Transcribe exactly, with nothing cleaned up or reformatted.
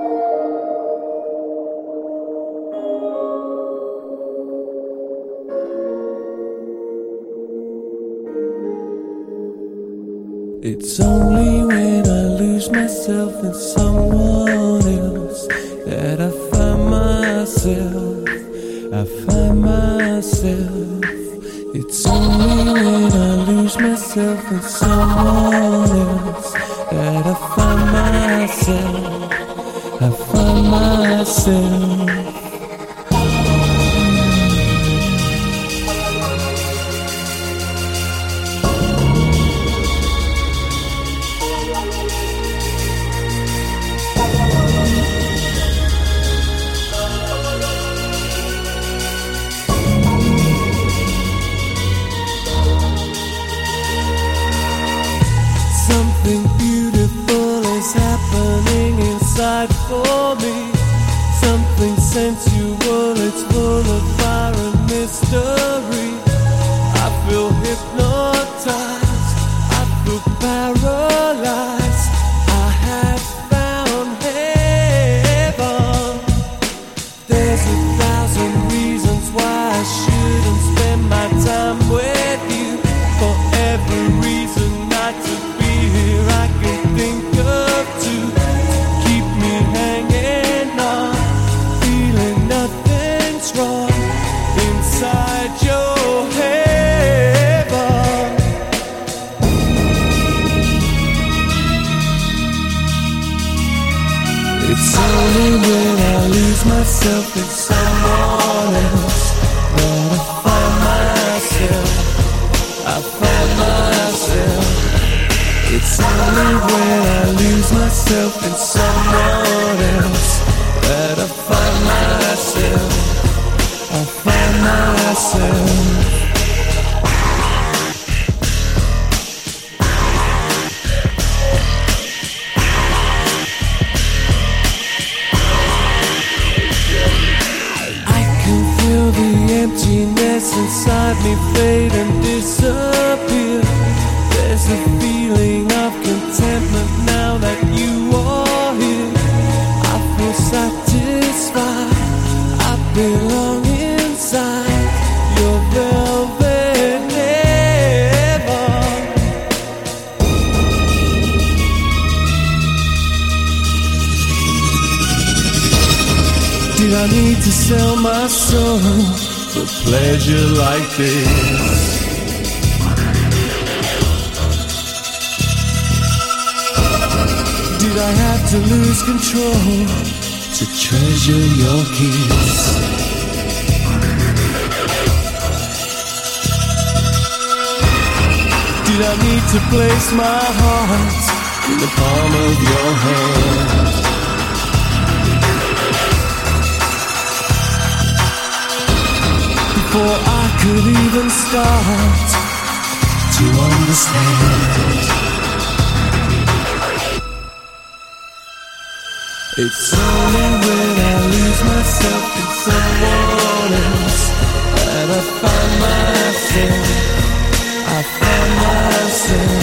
It's only when I lose myself in someone else that I find myself, I find myself. It's only when I lose myself in someone else that I find myself, I find myself. Something beautiful is happening inside for me. Something sensual, it's full of fire and mystery. I feel hypnotized, I feel paralyzed. I have found heaven. There's a thousand reasons why I shouldn't spend my time with you. For every reason not to be here, I can think of two. Keep me hanging on, feeling nothing's wrong inside your heaven. It's only when I lose myself in someone else that I find myself, I find myself. It's only when I lose myself in someone else that I find myself, I find myself. I can feel the emptiness inside me fade and disappear. There's a feeling of contentment now that you are here. I feel satisfied, I belong inside your velvet heaven. Did I need to sell my soul for pleasure like this? Did I have to lose control to treasure your kiss? Did I need to place my heart in the palm of your hand? Before I could even start to understand. It's only when I lose myself in someone else that I find myself, I find myself.